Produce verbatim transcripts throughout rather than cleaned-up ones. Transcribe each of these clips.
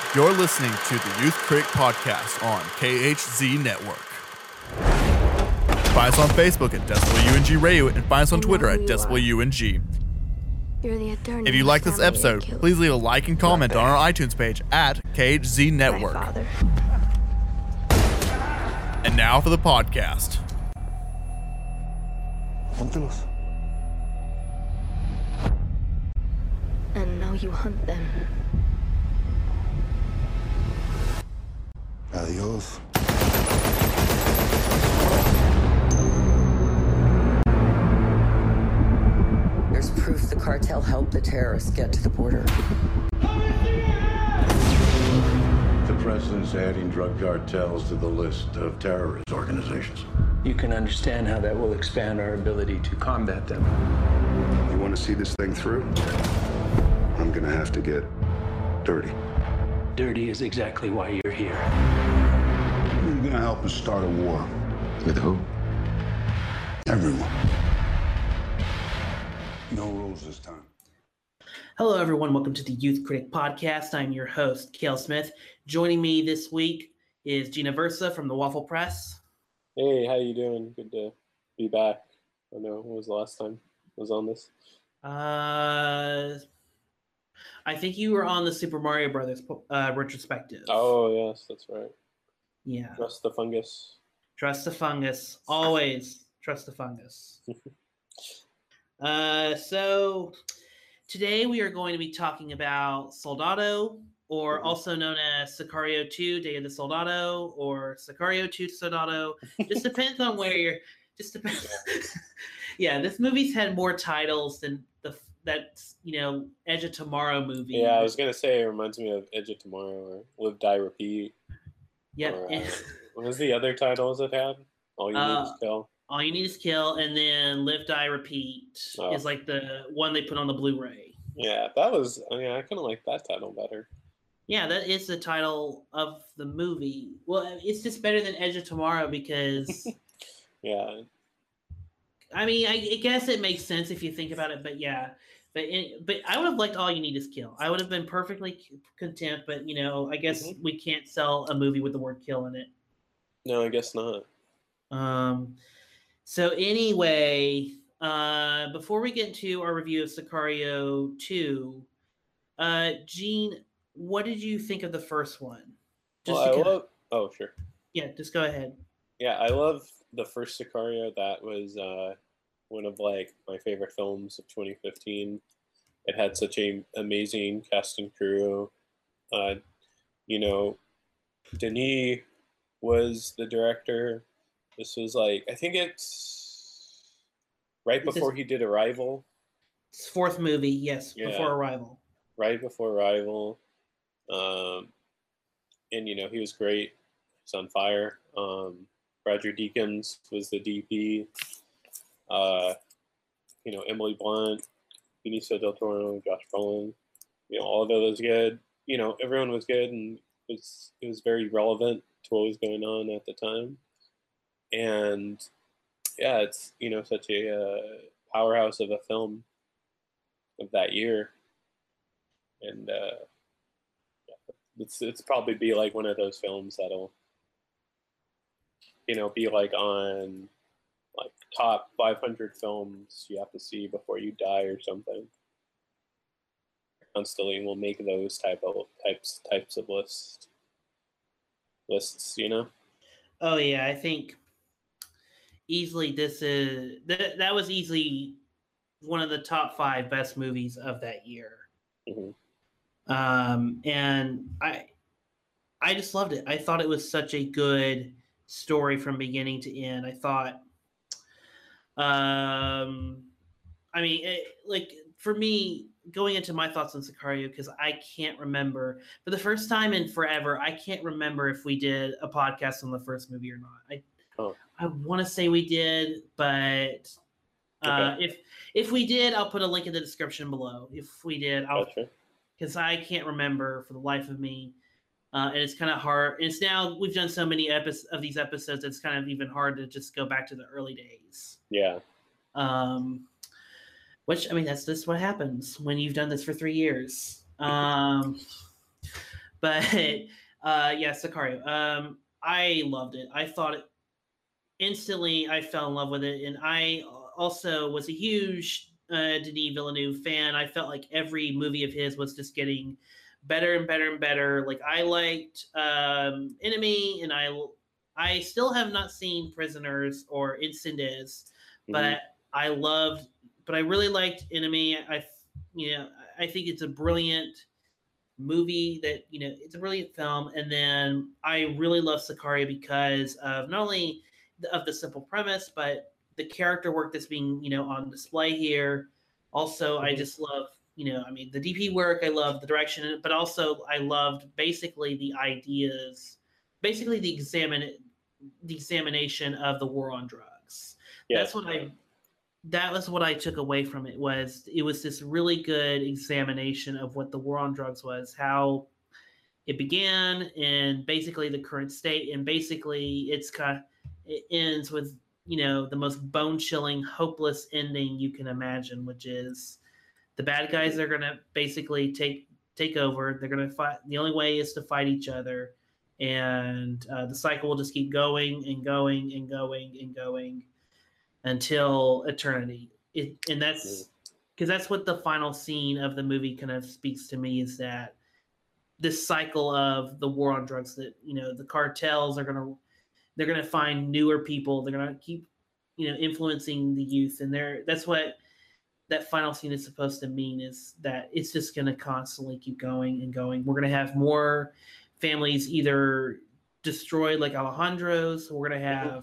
You're listening to the Youth Critic Podcast on K H Z Network. Find us on Facebook at Decibel U N G Radio and find us on Twitter at Decibel U N G. You're the attorney. If you like this episode, please leave a like and comment on our iTunes page at K H Z Network. My father. And now for the podcast. Póntelos. And now you hunt them. Adios. There's proof the cartel helped the terrorists get to the border. The president's adding drug cartels to the list of terrorist organizations. You can understand how that will expand our ability to combat them. You want to see this thing through? I'm gonna have to get dirty. Dirty is exactly why you're here. You're gonna help us start a war. With who? Everyone. No rules this time. Hello, everyone. Welcome to the Youth Critic Podcast. I'm your host, Cale Smith. Joining me this week is Gina Versa from the Waffle Press. Hey, how you doing? Good to be back. I know, when was the last time I was on this? Uh, I think you were on the Super Mario Brothers uh, retrospective. Oh, yes, that's right. Yeah. Trust the fungus. Trust the fungus. Always trust the fungus. uh, so today we are going to be talking about Soldado, or Mhm. also known as Sicario two, Day of the Soldado, or Sicario two Soldado. Just depends on where you're. Just depends. Yeah, this movie's had more titles than the that you know Edge of Tomorrow movie. Yeah, I was gonna say it reminds me of Edge of Tomorrow or Live, Die, Repeat. Yep. Or, uh, what was the other titles it had? All You Need Uh, Is Kill. All You Need Is Kill, and then Live, Die, Repeat Oh. is like the one they put on the Blu-ray. Yeah, that was. I mean, I kind of like that title better. Yeah, that is the title of the movie. Well, it's just better than Edge of Tomorrow because, Yeah. I mean, I, I guess it makes sense if you think about it. But yeah, but it, but I would have liked All You Need Is Kill. I would have been perfectly content. But you know, I guess Mhm. we can't sell a movie with the word "kill" in it. No, I guess not. Um. So anyway, uh, before we get into our review of Sicario two, uh, Gene, what did you think of the first one? Well, to I kinda- love. Oh, sure. yeah, just go ahead. Yeah, I love the first Sicario. That was uh, one of like my favorite films of twenty fifteen. It had such a amazing cast and crew. Uh, you know, Denis was the director. This was like I think it's right This is- before he did Arrival. It's fourth movie, yes, Yeah. before Arrival. Right before Arrival, um, and you know he was great. He's on fire. Um, Roger Deakins was the D P. Uh, you know, Emily Blunt, Benicio del Toro, Josh Brolin. You know, all of it was good. You know, everyone was good, and it was it was very relevant to what was going on at the time. And yeah, it's you know such a uh, powerhouse of a film of that year, and uh, it's it's probably be like one of those films that'll you know be like on like top five hundred films you have to see before you die or something. Constantly will make those type of types types of lists lists, you know. Oh yeah, I think easily this is that that was easily one of the top five best movies of that year. Mhm. Um, and I I just loved it. I thought it was such a good story from beginning to end. I thought, um, I mean, it, like for me, going into my thoughts on Sicario, because I can't remember for the first time in forever. I can't remember if we did a podcast on the first movie or not. I Oh. I want to say we did, but uh, Okay. if if we did, I'll put a link in the description below. If we did, I'll Gotcha. because I can't remember for the life of me. Uh, and it's kind of hard. And it's now we've done so many episodes of these episodes, it's kind of even hard to just go back to the early days. Yeah. Um, which I mean, that's just what happens when you've done this for three years. Um, But uh, yeah, Sicario. Um, I loved it. I thought it instantly. I fell in love with it, and I also was a huge uh, Denis Villeneuve fan. I felt like every movie of his was just getting better and better and better. Like I liked um, Enemy, and I I still have not seen Prisoners or Incendies, mm-hmm. but I loved. But I really liked Enemy. I you know I think it's a brilliant movie that you know it's a brilliant film. And then I really love Sicario because of not only the, of the simple premise, but the character work that's being you know on display here. Also, mm-hmm. I just love. You know, I mean, the D P work, I love the direction, but also I loved basically the ideas, basically the examine, the examination of the war on drugs. Yeah. That's what I, that was what I took away from it was, it was this really good examination of what the war on drugs was, how it began and basically the current state. And basically it's kind of, it ends with, you know, the most bone chilling, hopeless ending you can imagine, which is, the bad guys are going to basically take take over. They're going to fight. The only way is to fight each other. And uh, the cycle will just keep going and going and going and going until eternity. It, and that's because that's what the final scene of the movie kind of speaks to me is that this cycle of the war on drugs that, you know, the cartels are going to, they're going to find newer people. They're going to keep, you know, influencing the youth. And they're, that's what, that final scene is supposed to mean is that it's just going to constantly keep going and going. We're going to have more families either destroyed like Alejandro's, or we're going to have,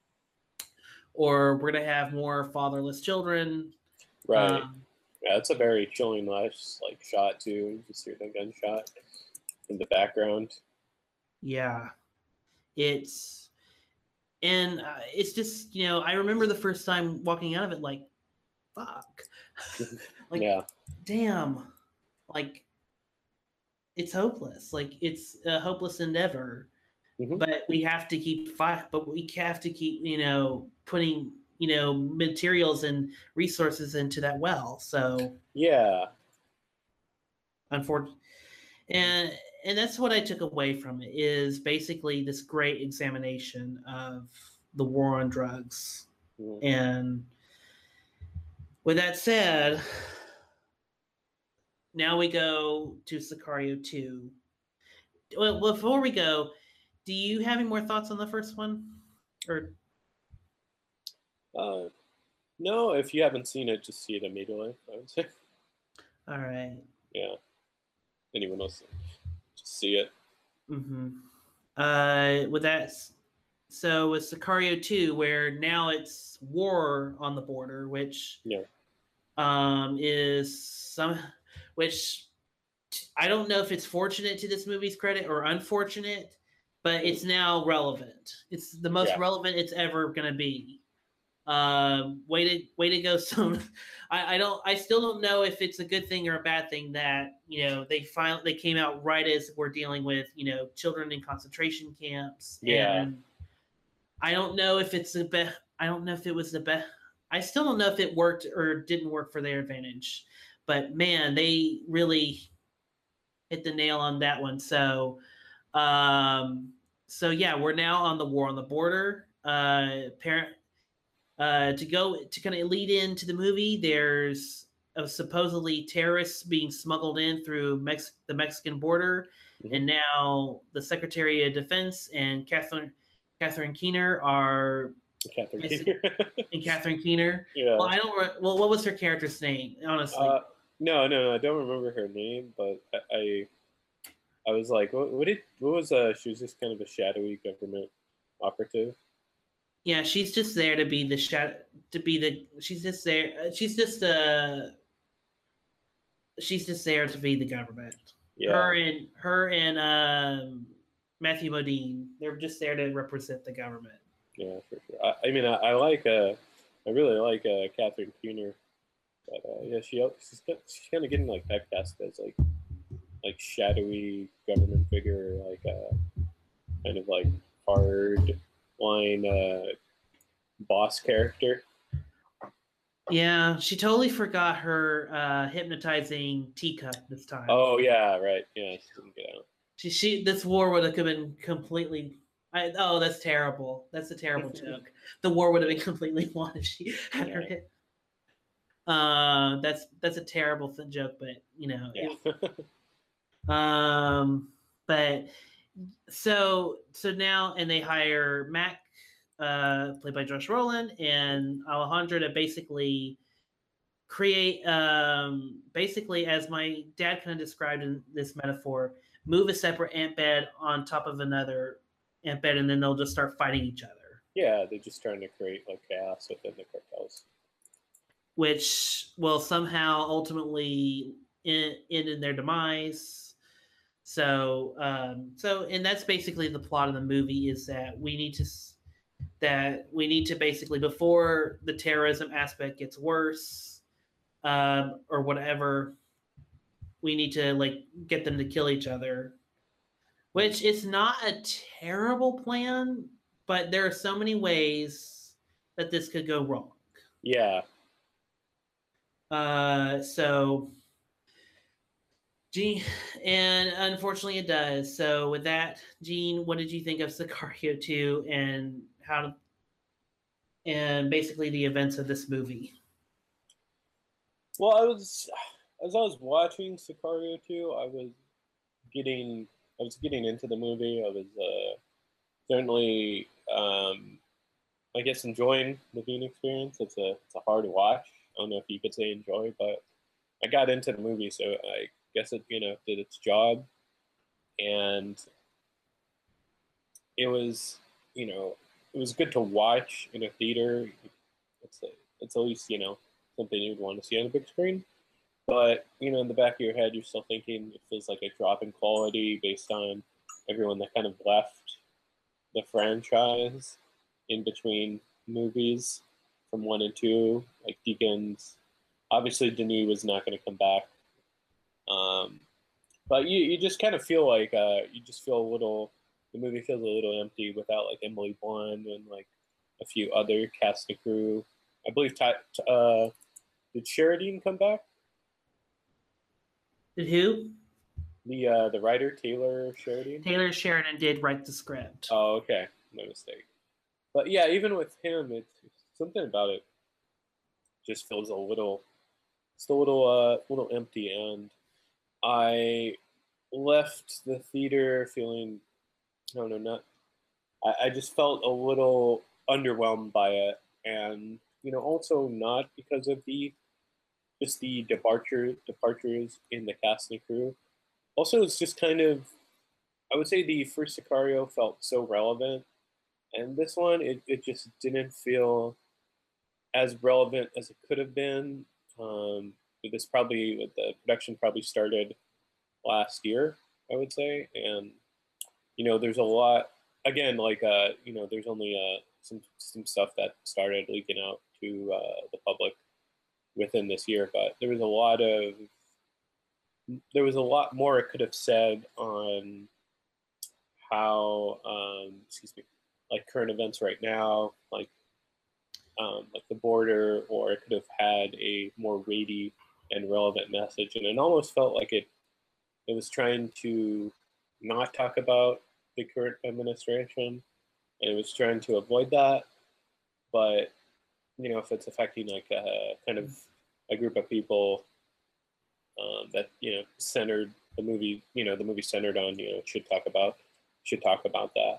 or we're going to have more fatherless children. Right. Um, yeah, it's a very chilling last like shot too. You can hear the gunshot in the background. Yeah, it's and uh, it's just you know I remember the first time walking out of it like. Fuck. Like, yeah. Damn. Like, it's hopeless. Like, it's a hopeless endeavor. Mm-hmm. But we have to keep fight. But we have to keep, you know, putting, you know, materials and resources into that well. So yeah. Unfortunately, and and that's what I took away from it is basically this great examination of the war on drugs. Mm-hmm. And with that said, now we go to Sicario two. Well, before we go, do you have any more thoughts on the first one? Or uh, no, if you haven't seen it, just see it immediately, I would say. All right. Yeah. Anyone else? Just see it. Mm-hmm. Uh, with that, so with Sicario two, where now it's war on the border, which yeah. um, is some, which I don't know if it's fortunate to this movie's credit or unfortunate, but it's now relevant. It's the most yeah. relevant it's ever going to be. Um, way to way to go! Some, I, I don't, I still don't know if it's a good thing or a bad thing that you know they finally they came out right as we're dealing with you know children in concentration camps. Yeah. And I don't know if it's the best. I don't know if it was the best. I still don't know if it worked or didn't work for their advantage. But man, they really hit the nail on that one. So, um, so yeah, we're now on the war on the border. Uh, parent. Uh, to go to kind of lead into the movie, there's a supposedly terrorists being smuggled in through Mex- the Mexican border, mm-hmm. and now the Secretary of Defense and Catherine Catherine Keener are Catherine Keener and Catherine Keener. Yeah. Well, I don't. Re- well, what was her character's name? Honestly, uh, no, no, no, I don't remember her name, but I, I, I was like, what, what did what was uh? She was just kind of a shadowy government operative. Yeah, she's just there to be the shadow, to be the. She's just there. She's just uh. She's just there to be the government. Yeah. Her and her and um, Matthew Modine, they're just there to represent the government. Yeah, for sure. I, I mean, I, I like. Uh, I really like uh, Catherine Keener, but uh, yeah, she she's she's kind of getting like typecast as like like shadowy government figure, like uh, kind of like hard. Line uh, boss character. Yeah, she totally forgot her uh, hypnotizing teacup this time. Oh yeah, right. Yeah, she didn't get out. She, she this war would have been completely. I, oh, that's terrible. That's a terrible joke. The war would have been completely won if she had her hit. Uh, that's that's a terrible th- joke, but you know. Yeah. It, um, but so so now, and they hire Mac, uh, played by Josh Brolin, and Alejandra to basically create, um, basically, as my dad kind of described in this metaphor, move a separate ant bed on top of another ant bed, and then they'll just start fighting each other. Yeah, they're just trying to create like chaos within the cartels, which will somehow ultimately end, end in their demise. So, um, so, and that's basically the plot of the movie, is that we need to, that we need to basically, before the terrorism aspect gets worse, um, or whatever, we need to like get them to kill each other, which is not a terrible plan, but there are so many ways that this could go wrong. Yeah. Uh, so, Gene, and unfortunately it does. So with that, Gene, what did you think of Sicario two, and how, to, and basically the events of this movie? Well, I was, as I was watching Sicario two, I was getting, I was getting into the movie. I was uh, certainly, um, I guess, enjoying the viewing experience. It's a, it's a hard watch. I don't know if you could say enjoy, but I got into the movie, so I guess it, you know, did its job. And it was, you know, it was good to watch in a theater. It's a, it's at least, you know, something you'd want to see on the big screen. But, you know, in the back of your head, you're still thinking it feels like a drop in quality based on everyone that kind of left the franchise in between movies from one and two, like Deakins. Obviously, Denis was not going to come back. Um, but you, you just kind of feel like, uh, you just feel a little, the movie feels a little empty without like Emily Blunt and like a few other cast and crew. I believe, Ty, uh, did Sheridan come back? Did who? The uh, the writer, Taylor Sheridan? Taylor Sheridan did write the script. Oh, okay. My mistake. But yeah, even with him, it's, it's something about it just feels a little, it's a little, uh, little empty. And I left the theater feeling, I don't know, not, I, I just felt a little underwhelmed by it. And, you know, also not because of the, just the departure, departures in the cast and crew. Also, it's just kind of, I would say the first Sicario felt so relevant. And this one, it, it just didn't feel as relevant as it could have been. Um, this probably, the production probably started last year, I would say. And, you know, there's a lot, again, like, uh, you know, there's only uh, some, some stuff that started leaking out to uh, the public within this year, but there was a lot of, there was a lot more it could have said on how, um, excuse me, like current events right now, like, um, like the border, or it could have had a more weighty and relevant message. And it almost felt like it, it was trying to not talk about the current administration, and it was trying to avoid that. But, you know, if it's affecting like a kind of a group of people um, that, you know, centered the movie, you know, the movie centered on, you know, should talk about, should talk about that.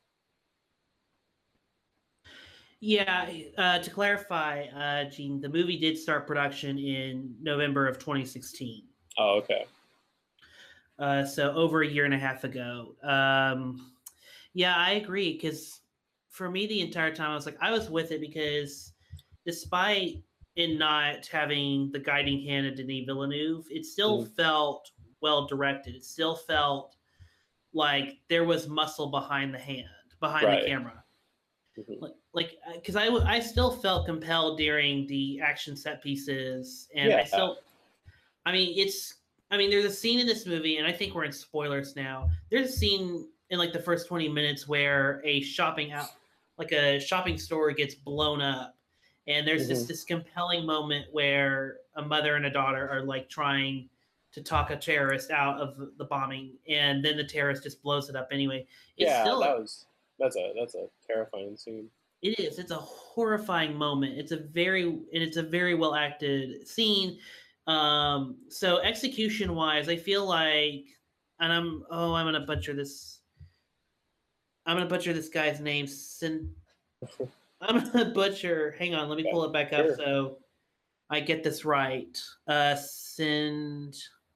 Yeah, uh, to clarify, uh, Gene, the movie did start production in November of twenty sixteen. Oh, okay. Uh, so over a year and a half ago. Um, yeah, I agree, because for me the entire time I was like, I was with it because despite it not having the guiding hand of Denis Villeneuve, it still mm. felt well directed. It still felt like there was muscle behind the hand, behind right. the camera. Mm-hmm. Like, because I, I still felt compelled during the action set pieces, and yeah. I still, I mean, it's, I mean, there's a scene in this movie, and I think we're in spoilers now. There's a scene in like the first twenty minutes where a shopping out, like a shopping store gets blown up, and there's mm-hmm. this this compelling moment where a mother and a daughter are like trying to talk a terrorist out of the bombing, and then the terrorist just blows it up anyway. It's yeah, still, that was that's a that's a terrifying scene. It is. It's a horrifying moment. It's a very and it's a very well acted scene. Um, so execution wise, I feel like, and I'm oh I'm gonna butcher this. I'm gonna butcher this guy's name. Sin, I'm gonna butcher. Hang on, let me pull it back up Sure. so I get this right. Uh, Sind.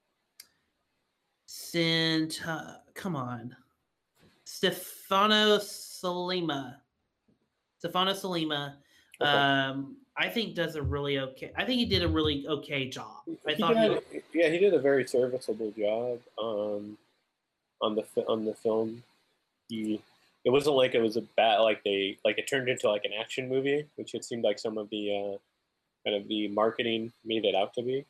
Sind. Uh, come on. Stefano Solima. Stefano Solima. Okay. Um, I think does a really okay. I think he did a really okay job. I He thought did, he, yeah, he did a very serviceable job um, on the fi- on the film. He it wasn't like it was a bad like they like it turned into like an action movie, which it seemed like some of the uh, kind of the marketing made it out to be.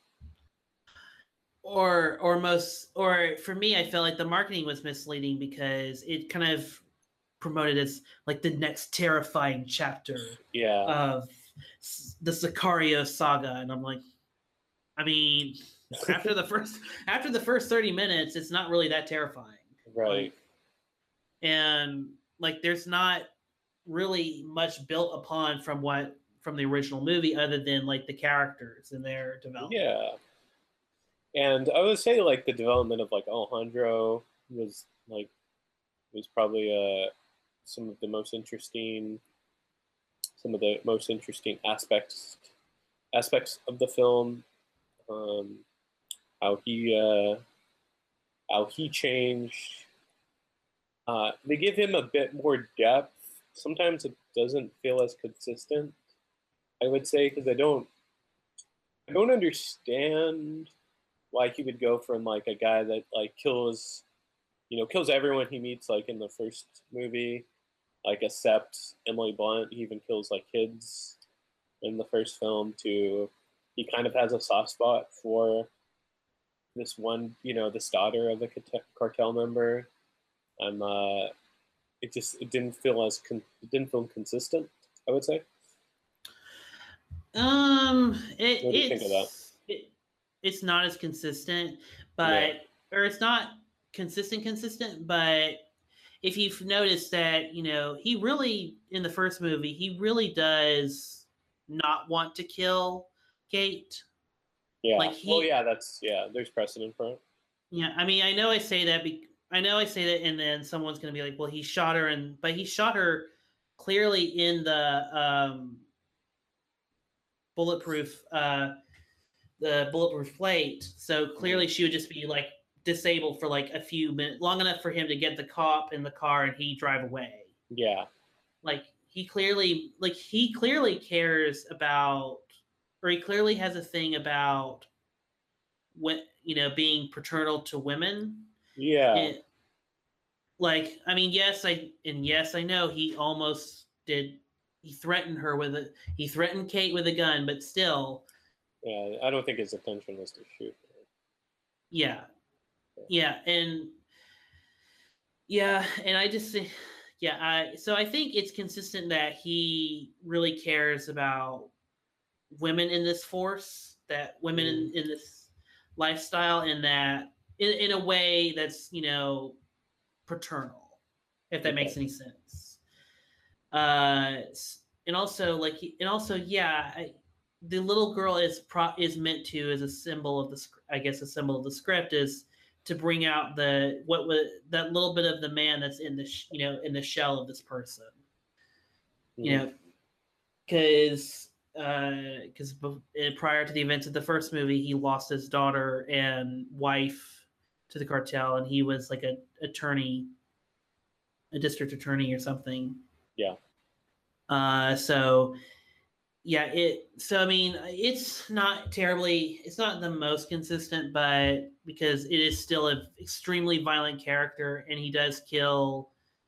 or or most or for me, I felt like the marketing was misleading because it kind of promoted as like the next terrifying chapter Yeah, of s- the Sicario saga, and I'm like, I mean, after the first after the first thirty minutes, it's not really that terrifying, right. and like there's not really much built upon from what from the original movie other than like the characters and their development. Yeah, and I would say like the development of like Alejandro was like was probably uh some of the most interesting some of the most interesting aspects aspects of the film. Um, how he uh, how he changed. Uh, they give him a bit more depth. Sometimes it doesn't feel as consistent, I would say, because I don't I don't understand why he would go from like a guy that like kills you know kills everyone he meets like in the first movie, like except Emily Blunt. He even kills like kids in the first film, to he kind of has a soft spot for this one, you know, this daughter of a cart- cartel member. I'm uh it just it didn't feel as con- it didn't feel consistent, I would say. Um, it, What do you it's, think of that? It, it's not as consistent, but Yeah. or it's not consistent, consistent. But if you've noticed that, you know, he really in the first movie, he really does not want to kill Kate. Yeah. Like he- well, yeah, that's yeah. There's precedent for it. Yeah, I mean, I know I say that. Be- I know I say that, and then someone's going to be like, "Well, he shot her," and but he shot her clearly in the um, bulletproof, uh, the bulletproof plate. So clearly, she would just be like disabled for like a few minutes, long enough for him to get the cop in the car and he drive away. Yeah. Like he clearly, like he clearly cares about, or he clearly has a thing about what you know being paternal to women. Yeah. And, like, I mean, yes, I and yes, I know he almost did. He threatened her with a. He threatened Kate with a gun, but still, Yeah. I don't think his intention was to shoot her. yeah, yeah, and yeah, and I just think, yeah, I. So I think it's consistent that he really cares about women in this force, that women in, in this lifestyle, and that in, in a way that's you know paternal, if that makes Okay. any sense. Uh, s- and also like, he- and also, yeah, I, the little girl is pro is meant to as a symbol of the, sc- I guess, a symbol of the script is to bring out the what was that little bit of the man that's in the sh- you know in the shell of this person, you know, because because prior to the events of the first movie, he lost his daughter and wife to the cartel, and he was like a attorney, a district attorney or something. Yeah. Uh, so yeah, it. So I mean, it's not terribly. It's not the most consistent, but because it is still an extremely violent character, and he does kill,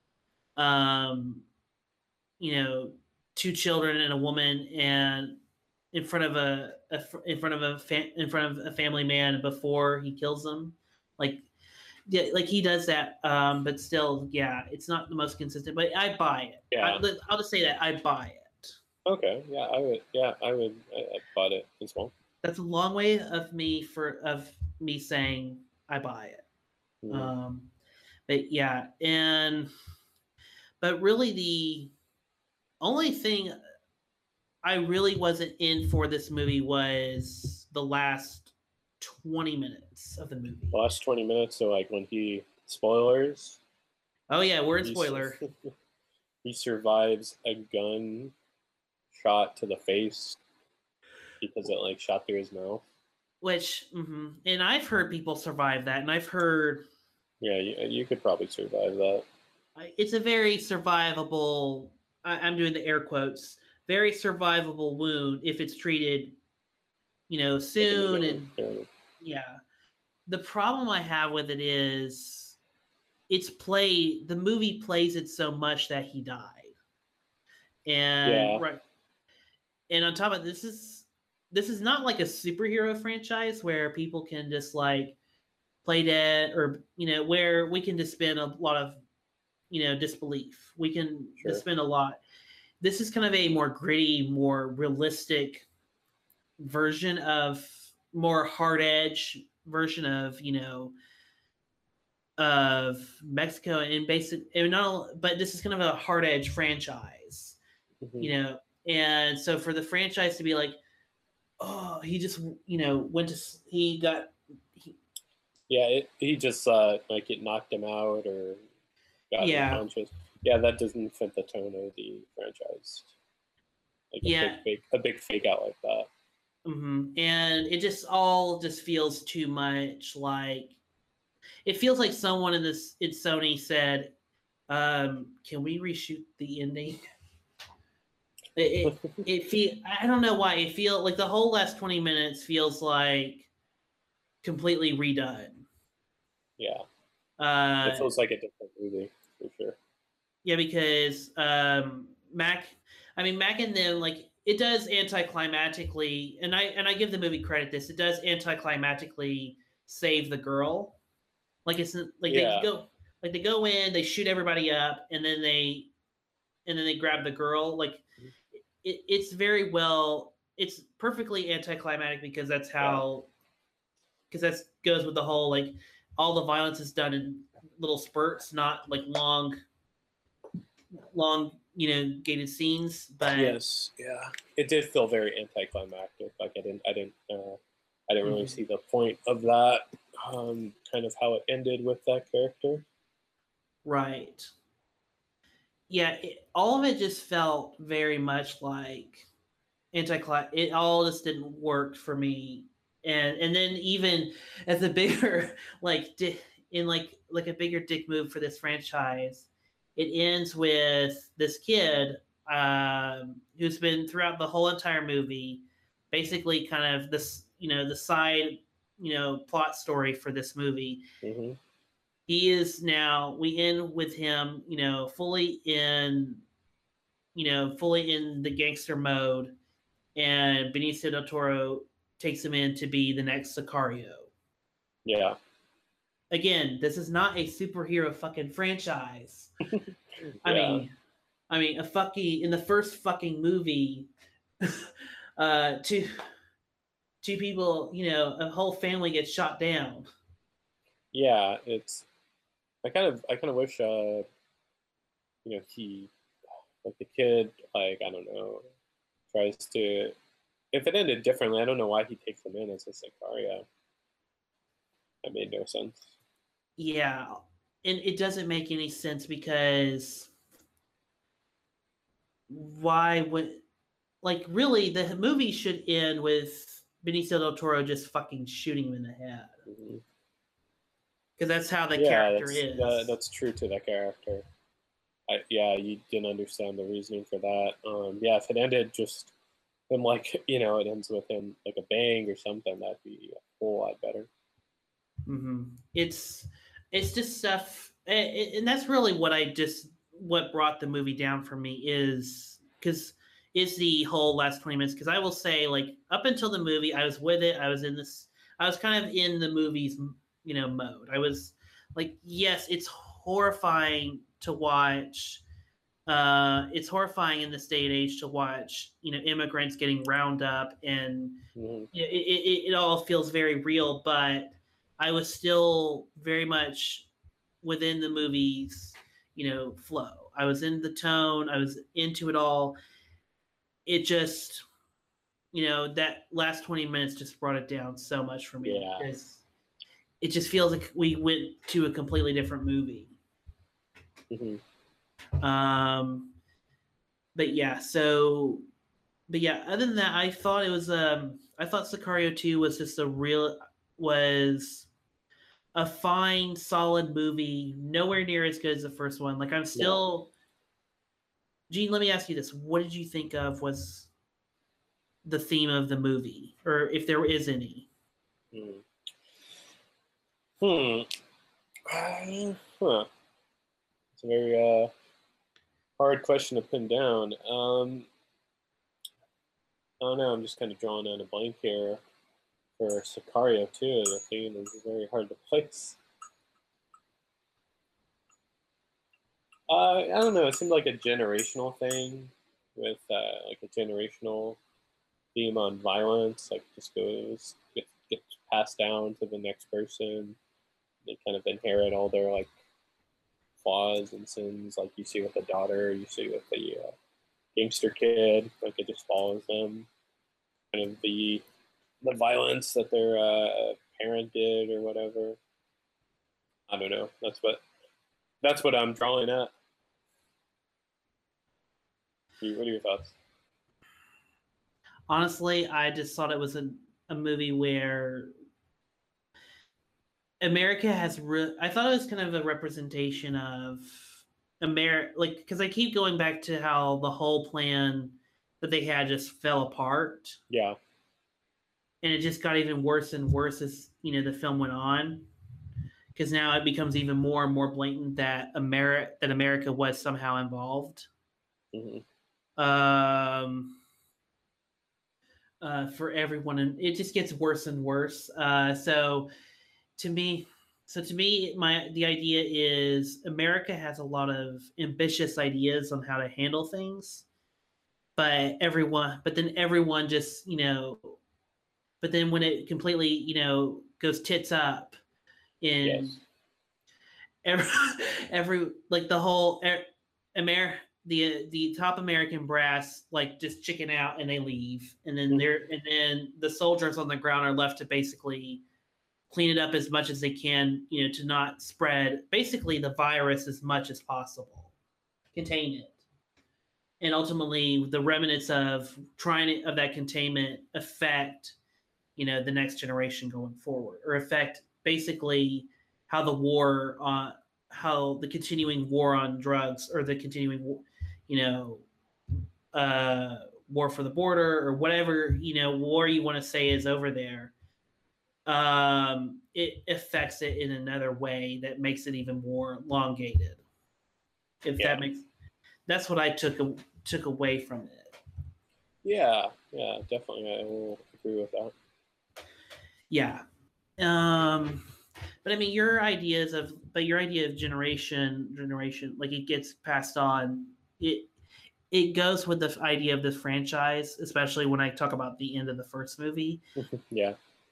um, you know, two children and a woman, and in front of a, a in front of a fa- in front of a family man before he kills them, like. Yeah, like he does that, um, but still, yeah, it's not the most consistent. But I buy it. Yeah. I, I'll just say that I buy it. Okay. Yeah. I would. Yeah. I would. I, I bought it as well. That's a long way of me for of me saying I buy it. Mhm. Um, but yeah, and but really the only thing I really wasn't in for this movie was the last twenty minutes of the movie. The last twenty minutes, so like when he spoilers. Oh yeah, we're in he- spoiler. He survives a gun shot to the face because it like shot through his mouth. Which, mhm. And I've heard people survive that, and I've heard Yeah, you, you could probably survive that. I- it's a very survivable. I, I'm doing the air quotes. Very survivable wound if it's treated, you know, soon and Yeah. yeah. The problem I have with it is it's played the movie plays it so much that he died. And Yeah. right. And on top of this is this is not like a superhero franchise where people can just like play dead or you know, where we can dispense a lot of you know, disbelief. We can Sure. dispense a lot. This is kind of a more gritty, more realistic version of more hard edge version of, you know, of Mexico and basic and not but this is kind of a hard edge franchise, Mhm. you know. And so for the franchise to be like, oh, he just you know went to s- he got he, Yeah, it, he just uh, like it knocked him out or got Yeah. unconscious. Yeah, that doesn't fit the tone of the franchise. Like a Yeah. big fake, a big fake out like that. hmm and it just all just feels too much like it feels like someone in this in Sony said, um, "Can we reshoot the ending?" It it, it feel I don't know why it feel like the whole last twenty minutes feels like completely redone. Yeah, Uh, it feels like a different movie for sure. Yeah, because um, Mac, I mean Mac and them like it does anticlimactically, and I and I give the movie credit. This it does anticlimactically save the girl. Like it's like Yeah. they go like they go in, they shoot everybody up, and then they and then they grab the girl. Like it, it's very well, it's perfectly anticlimactic because that's how because that goes with the whole like all the violence is done in little spurts, not like long long, you know, gated scenes. But Yes, yeah, it did feel very anticlimactic. Like I didn't, I didn't, uh, I didn't really Mhm. see the point of that. Um, kind of how it ended with that character. right. Yeah, it, all of it just felt very much like anti it all just didn't work for me. And and then even as a bigger like di- in like like a bigger dick move for this franchise, it ends with this kid um, who's been throughout the whole entire movie, basically kind of this you know the side you know plot story for this movie. hmm He is now we end with him you know fully in you know fully in the gangster mode, and Benicio del Toro takes him in to be the next Sicario. Yeah, Again, this is not a superhero fucking franchise. I Yeah. mean, I mean, a fucking in the first fucking movie, uh, two two people, you know, a whole family gets shot down. yeah. It's. I kind of, I kind of wish, uh, you know, he, like the kid, like I don't know, tries to. If it ended differently, I don't know why he takes him in as a Sicario. That made no sense. Yeah, and it doesn't make any sense because why would like really the movie should end with Benicio del Toro just fucking shooting him in the head Mhm. because that's how the yeah, character that's, is. that- that's true to that character. I, yeah, you didn't understand the reasoning for that. Um, yeah, if it ended just him like you know, it ends with him like a bang or something, that'd be a whole lot better. hmm It's it's just stuff, and, and that's really what I just what brought the movie down for me is because is the whole last twenty minutes. Because I will say, like up until the movie, I was with it. I was in this. I was kind of in the movie's you know mode. I was like, yes, it's horrifying to watch. Uh, it's horrifying in this day and age to watch, you know, immigrants getting round up, and Mhm. it, it, it, it all feels very real. But I was still very much within the movie's, you know, flow. I was in the tone. I was into it all. It just, you know, that last twenty minutes just brought it down so much for me. Yeah. It's, it just feels like we went to a completely different movie. Mm-hmm. Um, but yeah, so, but yeah, other than that, I thought it was, um, I thought Sicario two was just a real, was a fine, solid movie, nowhere near as good as the first one. Like, I'm still, yeah. Gene, let me ask you this. What did you think of was the theme of the movie, or if there is any? Hmm. Hmm. Uh, huh. It's a very uh, hard question to pin down. Um, I don't know. I'm just kind of drawing on a blank here for Sicario too. The theme is very hard to place. Uh, I don't know. It seemed like a generational thing with uh, like a generational theme on violence. Like just goes gets, gets passed down to the next person. They kind of inherit all their like flaws and sins, like you see with the daughter, you see with the uh, gangster kid. Like it just follows them. Kind of the the violence that their uh, parent did or whatever. I don't know. That's what that's what I'm drawing at. What are your thoughts? Honestly, I just thought it was a, a movie where America has. Re- I thought it was kind of a representation of America, like because I keep going back to how the whole plan that they had just fell apart. Yeah. And it just got even worse and worse as you know the film went on, because now it becomes even more and more blatant that America that America was somehow involved. Mm-hmm. Um, uh, for everyone, and it just gets worse and worse. Uh, so to me, so to me, my the idea is America has a lot of ambitious ideas on how to handle things, but everyone, but then everyone just you know. But then when it completely, you know, goes tits up in yes. every, every, like the whole Amer, the the top American brass, like just chicken out and they leave, and then they're and then the soldiers on the ground are left to basically clean it up as much as they can, you know, to not spread basically the virus as much as possible, contain it, and ultimately the remnants of trying to, of that containment affect. You know, the next generation going forward, or affect basically how the war on how the continuing war on drugs or the continuing, you know, uh, war for the border or whatever, you know, war you want to say is over there. Um, it affects it in another way that makes it even more elongated. If yeah. that makes, that's what I took took away from it. Yeah, yeah, definitely. I will agree with that. Yeah. Um, but I mean, your ideas of, but your idea of generation, generation, like it gets passed on. It it goes with the idea of this franchise, especially when I talk about the end of the first movie. yeah.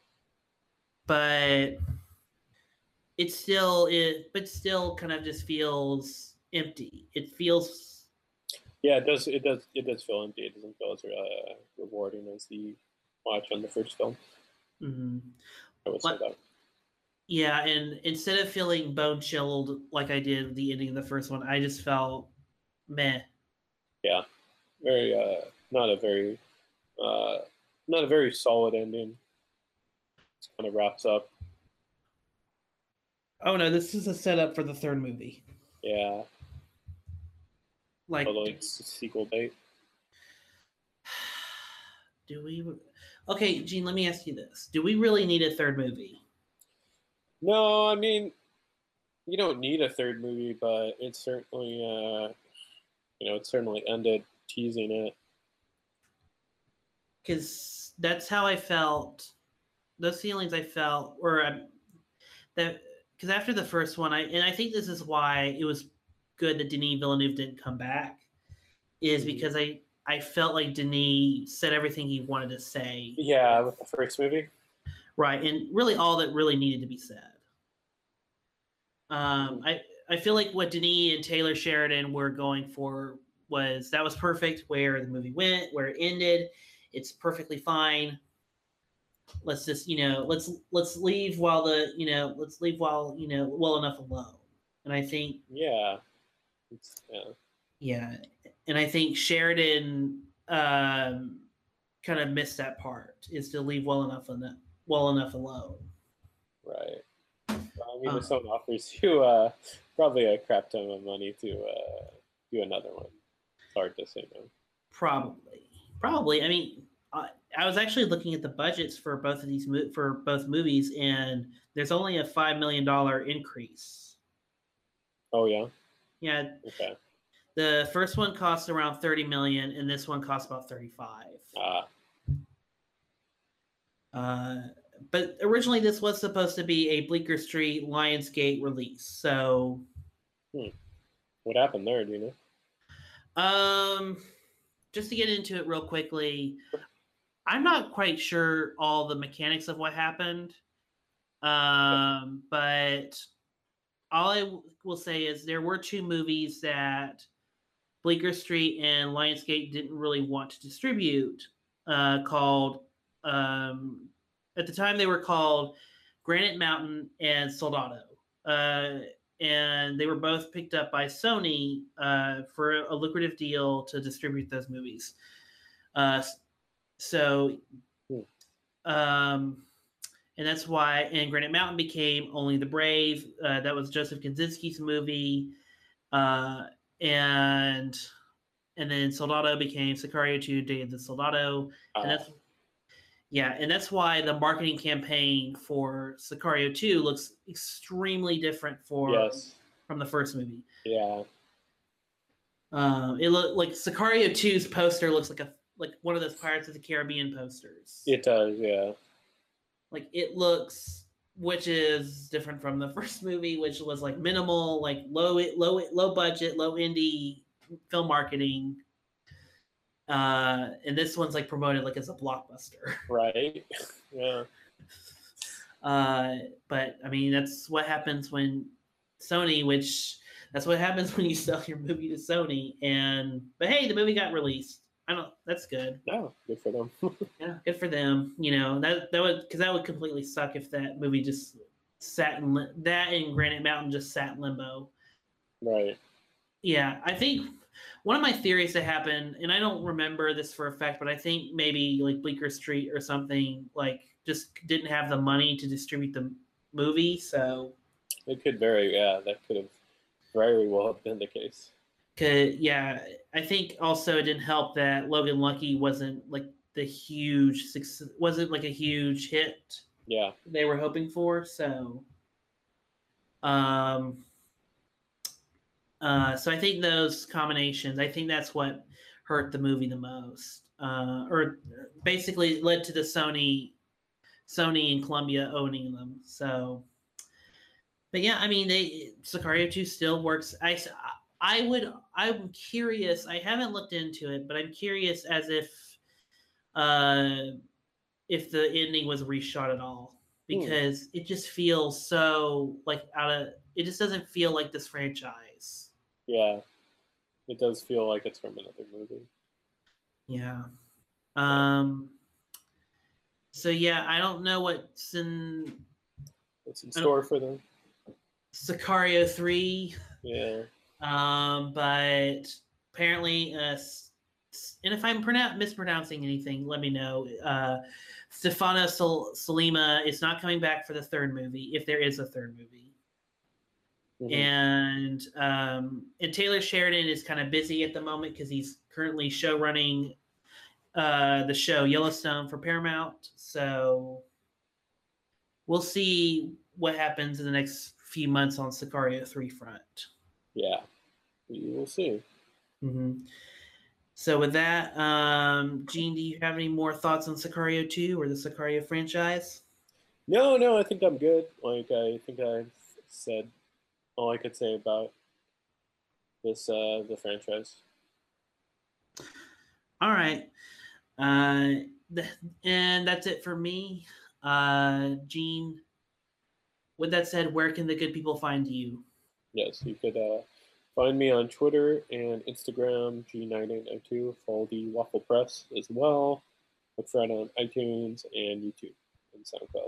But it still it, but still kind of just feels empty. It feels. Yeah, it does. It does. It does feel empty. It doesn't feel as uh, rewarding as the watch on the first film. Mm-hmm. I will say that. Yeah, and instead of feeling bone chilled like I did at the ending of the first one, I just felt meh. Yeah, very uh, not a very uh, not a very solid ending. It kind of wraps up. Oh no, this is a setup for the third movie. Yeah, like, although it's sequel bait. Do we? Okay, Gene, let me ask you this: do we really need a third movie? No, I mean, you don't need a third movie, but it's certainly, uh, you know, it certainly ended teasing it. Because that's how I felt. Those feelings I felt were um, that because after the first one, I and I think this is why it was good that Denis Villeneuve didn't come back, is mm-hmm. because I I felt like Denis said everything he wanted to say. Yeah, with the first movie. Right, and really all that really needed to be said. Um, I I feel like what Denis and Taylor Sheridan were going for was that was perfect where the movie went, where it ended. It's perfectly fine. Let's just, you know, let's let's leave while the, you know, let's leave while, you know, well enough alone. And I think Yeah. It's, yeah. yeah, and I think Sheridan um, kind of missed that part, is to leave well enough enough well enough alone. Right. Well, I mean, Um, if someone offers you uh, probably a crap ton of money to uh, do another one, it's hard to say no. Probably, probably. I mean, I, I was actually looking at the budgets for both of these mo- for both movies, and there's only a five million dollar increase. Oh yeah. Yeah, Okay. the first one cost around thirty million, and this one costs about thirty-five. Ah. Uh, but originally, this was supposed to be a Bleecker Street Lionsgate release. So, Hmm. What happened there? Do you know? um, just to get into it real quickly, I'm not quite sure all the mechanics of what happened. Um, but all I w- will say is there were two movies that Bleecker Street and Lionsgate didn't really want to distribute, uh, called, um, at the time they were called Granite Mountain and Soldado. Uh, and they were both picked up by Sony uh, for a lucrative deal to distribute those movies. Uh, so, um, and that's why, and Granite Mountain became Only the Brave. Uh, that was Joseph Kosinski's movie. Uh, and and then Soldado became Sicario two, Day of the Soldado. And that's, yeah, and that's why the marketing campaign for Sicario two looks extremely different for Yes. from the first movie. Yeah. Um, it looked like Sicario two's poster looks like a like one of those Pirates of the Caribbean posters. It does. Yeah. Like it looks, which is different from the first movie, which was like minimal, like low, low, low budget, low indie film marketing. Uh, and this one's like promoted like as a blockbuster. Right. Yeah. Uh, but I mean, that's what happens when Sony, which that's what happens when you sell your movie to Sony. And but hey, the movie got released. I don't. That's good. No, good for them. Yeah, good for them. You know that that would because that would completely suck if that movie just sat in li- that and Granite Mountain just sat in limbo. Right. Yeah, I think one of my theories that happened, and I don't remember this for a fact, but I think maybe like Bleecker Street or something like just didn't have the money to distribute the movie, so It could very. Yeah, that could have very well have been the case. Cause, yeah, I think also it didn't help that Logan Lucky wasn't like the huge success, wasn't like a huge hit Yeah. they were hoping for. So, um, uh, so I think those combinations, I think that's what hurt the movie the most, uh, or basically led to the Sony, Sony and Columbia owning them. So, but yeah, I mean, they Sicario two still works. I. I would. I'm curious. I haven't looked into it, but I'm curious as if, uh, if the ending was reshot at all, because hmm. it just feels so like out of. It just doesn't feel like this franchise. Yeah, it does feel like it's from another movie. Yeah. Um. So yeah, I don't know what's in. What's in store for them? Sicario three. Yeah. Um, but apparently, uh, and if I'm pronoun- mispronouncing anything, let me know. Uh, Stefano Sol- Sollima is not coming back for the third movie, if there is a third movie. Mm-hmm. And um, and Taylor Sheridan is kind of busy at the moment because he's currently show running uh, the show Yellowstone for Paramount. So we'll see what happens in the next few months on Sicario three front. Yeah, we will see. Mm-hmm. So with that, um, Gene, do you have any more thoughts on Sicario two or the Sicario franchise? No, no, I think I'm good. Like, I think I've said all I could say about this, uh, the franchise. All right. Uh, th- and that's it for me. Uh, Gene, with that said, where can the good people find you? Yes, you could uh, find me on Twitter and Instagram, G nine eight nine two. Follow the Waffle Press as well. Look for it on iTunes and YouTube and SoundCloud.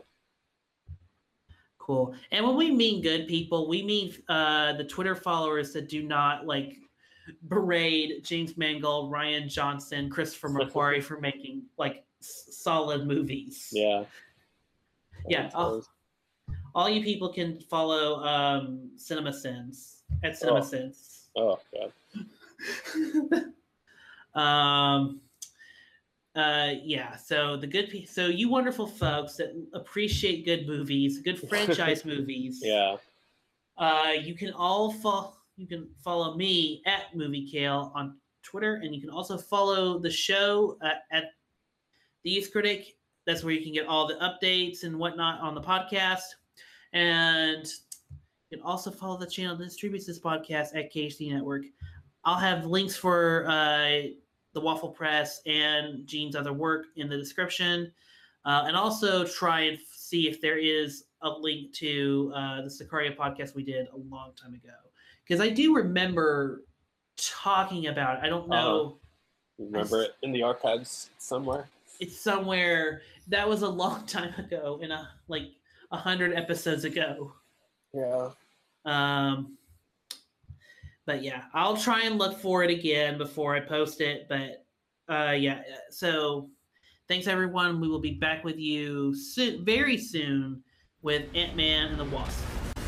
Cool. And when we mean good people, we mean uh, the Twitter followers that do not like berate James Mangold, Ryan Johnson, Christopher McQuarrie for making like s- solid movies. Yeah. Yeah. All, all you people can follow um, CinemaSins at CinemaSins. Oh, oh God. um. Uh, yeah, so the good, pe- so you wonderful folks that appreciate good movies, good franchise movies. Yeah. Uh, you can all follow. You can follow me at Movie Kale on Twitter, and you can also follow the show uh, at The Youth Critic. That's where you can get all the updates and whatnot on the podcast, and you can also follow the channel that distributes this podcast at K H D Network. I'll have links for uh, the Waffle Press and Gene's other work in the description, uh, and also try and f- see if there is a link to uh, the Sicario podcast we did a long time ago, because I do remember talking about it. I don't know. Uh, remember it in the archives somewhere? It's somewhere. That was a long time ago, in a like a hundred episodes ago. Yeah. Um. But yeah, I'll try and look for it again before I post it. But uh, yeah, so thanks everyone. We will be back with you soon, very soon, with Ant-Man and the Wasp.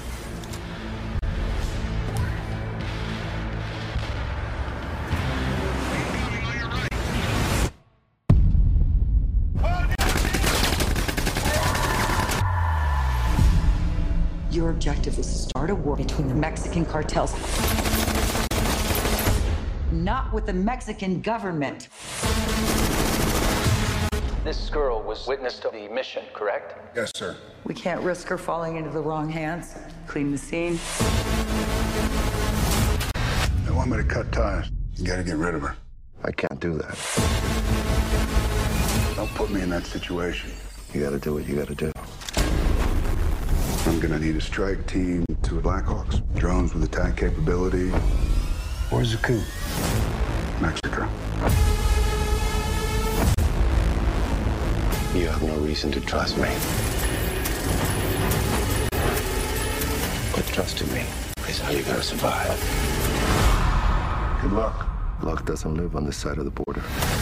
Your objective is to start a war between the Mexican cartels, not with the Mexican government. This girl was witness to the mission, correct? Yes, sir. We can't risk her falling into the wrong hands. Clean the scene. They want me to cut ties. You gotta get rid of her. I can't do that. Don't put me in that situation. You gotta do what you gotta do. I'm gonna need a strike team, two Blackhawks, drones with attack capability. Where's the coup? Mexico. You have no reason to trust me. But trusting me is how you're gonna survive. Good luck. Luck doesn't live on this side of the border.